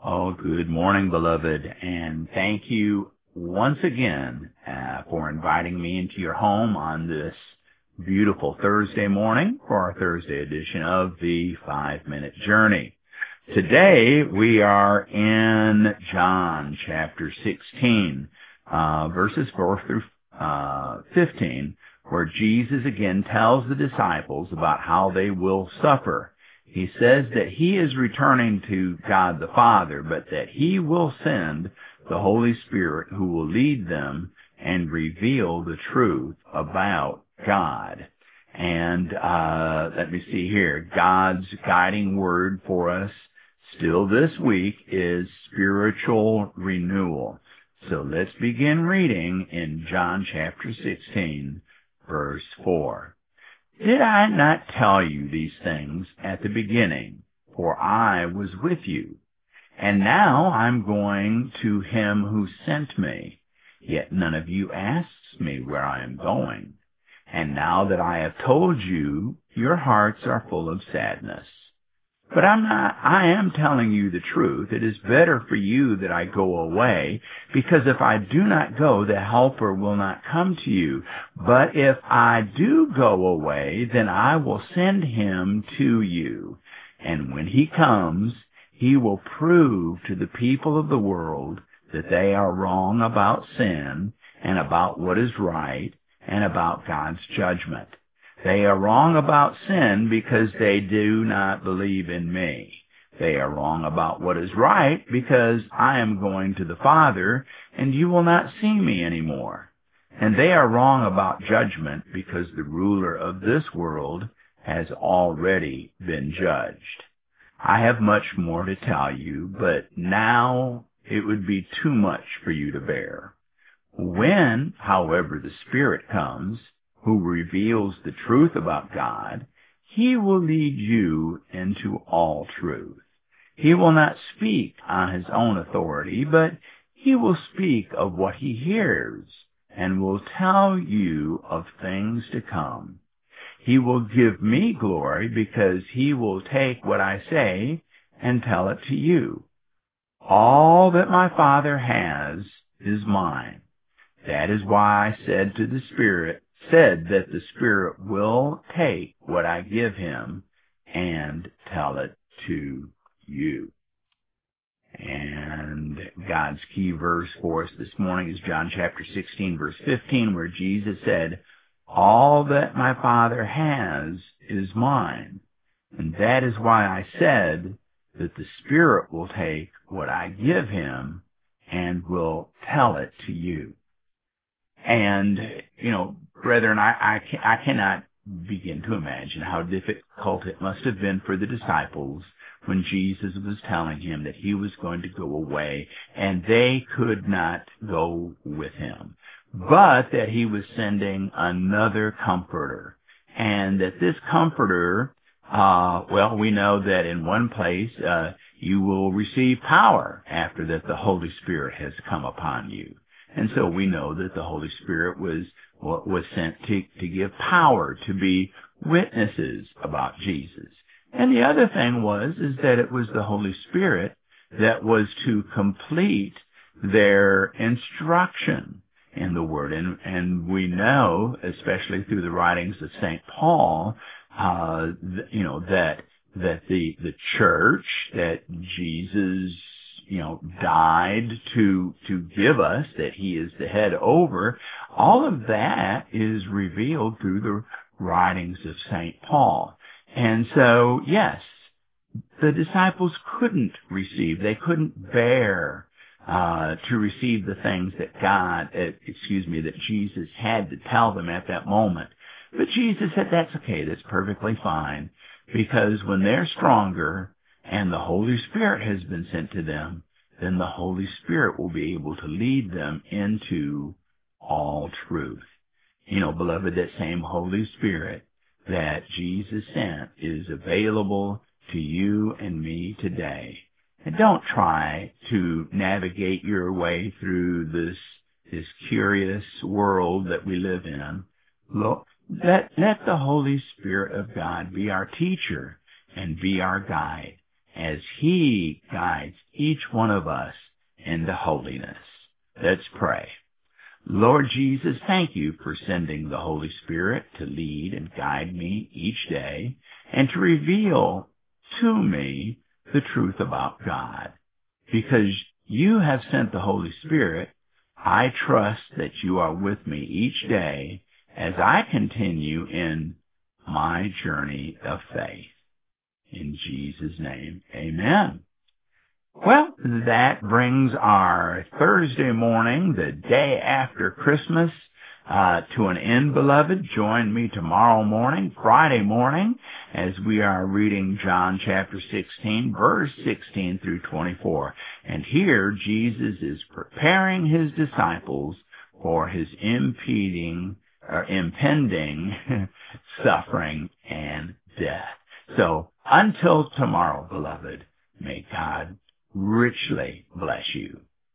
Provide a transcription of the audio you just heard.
Oh, good morning, beloved, and thank you once again for inviting me into your home on this beautiful Thursday morning for our Thursday edition of the 5-Minute Journey. Today we are in John chapter 16, verses 4 through 15, where Jesus again tells the disciples about how they will suffer. He says that he is returning to God the Father, but that he will send the Holy Spirit who will lead them and reveal the truth about God. And let me see here. God's guiding word for us still this week is spiritual renewal. So let's begin reading in John chapter 16, verse 4. Did I not tell you these things at the beginning? For I was with you. And now I'm going to him who sent me. Yet none of you asks me where I am going. And now that I have told you, your hearts are full of sadness. But I am telling you the truth. It is better for you that I go away, because if I do not go, the Helper will not come to you. But if I do go away, then I will send him to you. And when he comes, he will prove to the people of the world that they are wrong about sin and about what is right and about God's judgment. They are wrong about sin because they do not believe in me. They are wrong about what is right because I am going to the Father, and you will not see me anymore. And they are wrong about judgment because the ruler of this world has already been judged. I have much more to tell you, but now it would be too much for you to bear. When, however, the Spirit comes, who reveals the truth about God, he will lead you into all truth. He will not speak on his own authority, but he will speak of what he hears and will tell you of things to come. He will give me glory because he will take what I say and tell it to you. All that my Father has is mine. That is why I said that the Spirit will take what I give him and tell it to you. And God's key verse for us this morning is John chapter 16, verse 15, where Jesus said, all that my Father has is mine. And that is why I said that the Spirit will take what I give him and will tell it to you. And, brethren, I cannot begin to imagine how difficult it must have been for the disciples when Jesus was telling him that he was going to go away and they could not go with him, but that he was sending another comforter, and that this comforter, we know that in one place you will receive power after that the Holy Spirit has come upon you. And so we know that the Holy Spirit was sent to give power, to be witnesses about Jesus. And the other thing is that it was the Holy Spirit that was to complete their instruction in the Word. And we know, especially through the writings of St. Paul, that the church that Jesus died to give us, that he is the head over, all of that is revealed through the writings of St. Paul. And so, yes, the disciples they couldn't bear to receive the things that that Jesus had to tell them at that moment. But Jesus said, that's okay, that's perfectly fine, because when they're stronger and the Holy Spirit has been sent to them, then the Holy Spirit will be able to lead them into all truth. Beloved, that same Holy Spirit that Jesus sent is available to you and me today. And don't try to navigate your way through this curious world that we live in. Look, let the Holy Spirit of God be our teacher and be our guide. as He guides each one of us into holiness. Let's pray. Lord Jesus, thank you for sending the Holy Spirit to lead and guide me each day and to reveal to me the truth about God. Because you have sent the Holy Spirit, I trust that you are with me each day as I continue in my journey of faith. In Jesus' name, amen. Well, that brings our Thursday morning, the day after Christmas, to an end, beloved. Join me tomorrow morning, Friday morning, as we are reading John chapter 16, verse 16 through 24. And here, Jesus is preparing his disciples for his impending suffering and death. So, until tomorrow, beloved, may God richly bless you.